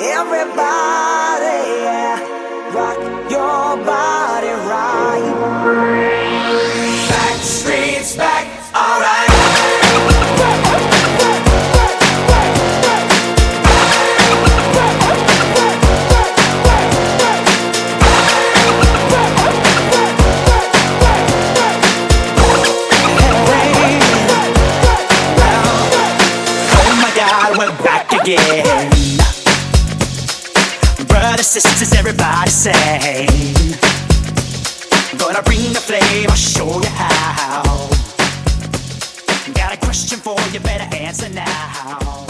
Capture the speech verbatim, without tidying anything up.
Everybody, yeah, rock your body right. Back streets back, alright. Again. Brothers, sisters, everybody sing. Gonna bring the flame, I'll show you how. Got a question for you, better answer now.